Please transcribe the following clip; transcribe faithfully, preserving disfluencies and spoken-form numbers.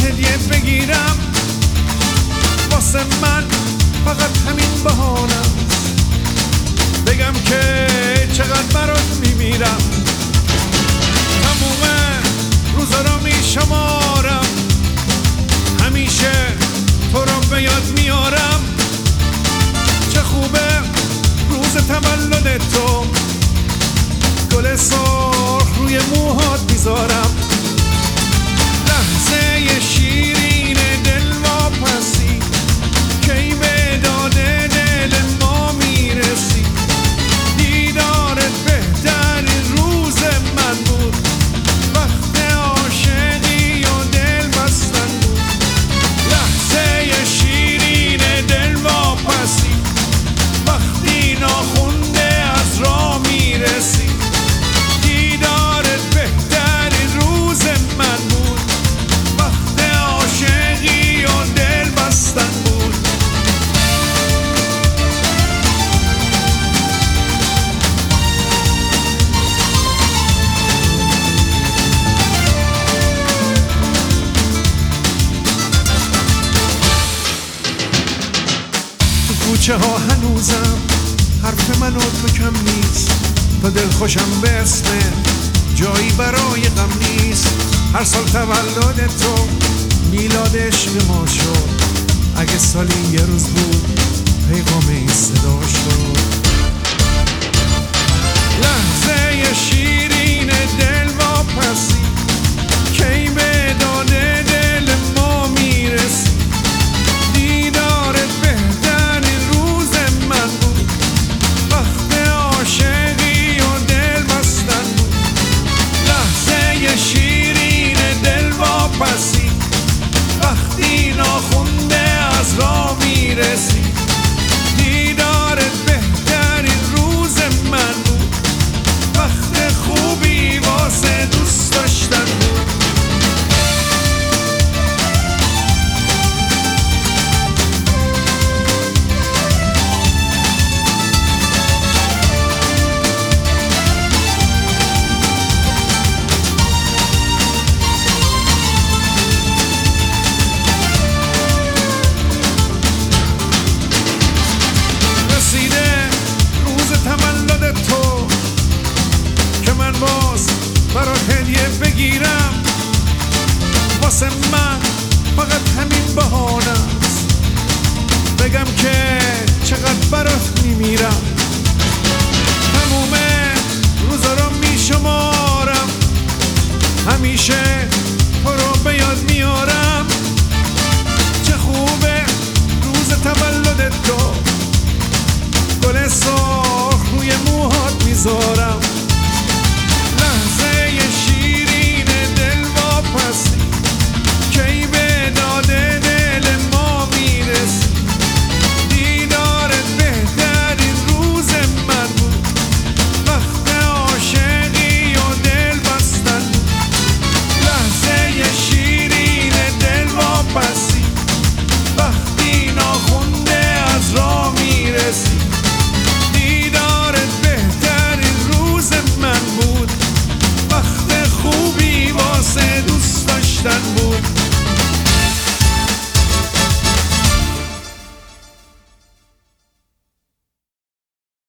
هدیه بگیرم، واسه من فقط همین بهانم، بگم که چقدر برات میمیرم. تموم روزا رو میشمارم، همیشه تو رو به یاد میارم. چه خوبه روز تولد تو، گل سرخ روی موهات میذارم. لحظه شیرین دلواپسی کی به داده دل ما میرسی. دیدارت بهترین روز من بود، وقت عاشقی و دل بستن بود. لحظه شیرین دلواپسی وقتی ناخونده از راه میرسی. دیدارت بهترین روز من بود، وقت عاشقی و دل بستن بود. تو کوچه ها هنوزم حرف من و تو کم نیست، تا دل خوشم به اسم جایی برای غم نیست. هر سال تولد تو میلاد عشق ما شد، اگه سالی یه روز بود پیغام این صدا شد. لحظه شیرین دلواپسی کی به داده دل ما میرسی. دیدارت بهترین روز من بود، وقت عاشقی و دل بستن بود. لحظه شیرین دلواپسی وقتی ناخونده از راه میرسی. دیدارت بهترین روز من بود، وقت خوبی واسه دوست داشتن بود. تو که من باز برات هدیه بگیرم، واسه من فقط همین بهانست، بگم که چقدر برات میمیرم. تموم روزا رو میشمارم، همیشه تو رو به یاد